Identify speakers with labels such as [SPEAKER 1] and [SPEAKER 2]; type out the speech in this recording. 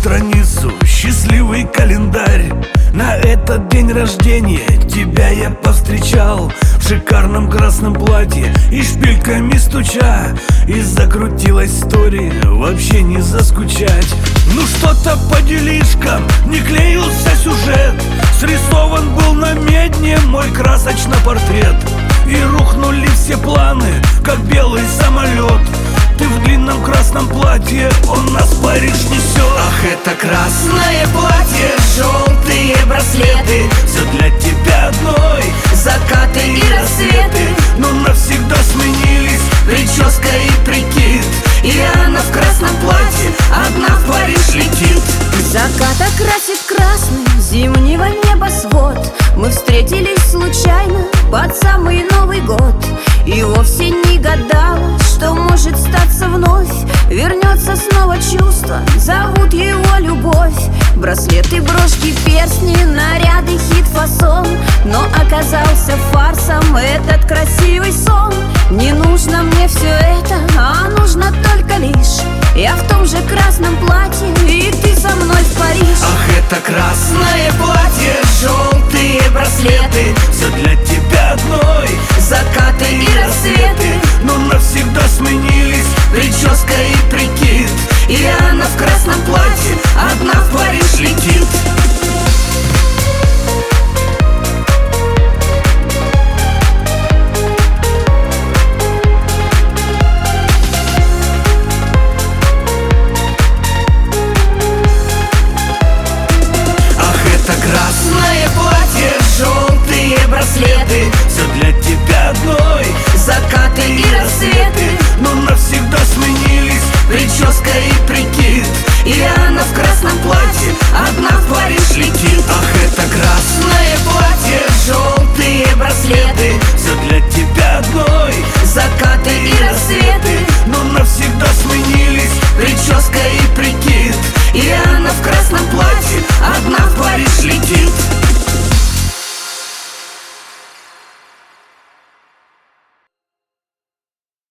[SPEAKER 1] страницу счастливый календарь. На этот день рождения тебя я повстречал в шикарном красном платье и шпильками стуча. И закрутилась история, вообще не заскучать. Ну что-то по делишкам не клеился сюжет. Срисован был на медне мой красочный портрет. И рухнули все планы, как белый самолет. Ты в длинном красном платье, он нас в Париж несет.
[SPEAKER 2] Ах, это красное платье, желтые браслеты,
[SPEAKER 1] все для тебя одной,
[SPEAKER 2] закаты и рассветы.
[SPEAKER 1] но навсегда сменились
[SPEAKER 2] Прическа и прикид, и она в красном платье одна в Париж летит.
[SPEAKER 3] Закат окрасит красным зимнего небосвод. Мы встретились случайно под самый Новый год. И вовсе не гадала, что может статься вновь. Вернется снова чувство, зовут его любовь. Браслеты, брошки, перстни, наряды, хит-фасон. Но оказался фарсом этот красивый сон. Не нужно мне все это, а нужно только лишь я в том же красном платье, и ты со мной в Париж.
[SPEAKER 2] Ах, это красное платье, желтые браслеты,
[SPEAKER 1] все для тебя одной,
[SPEAKER 2] закаты и рассветы.
[SPEAKER 1] но навсегда сменились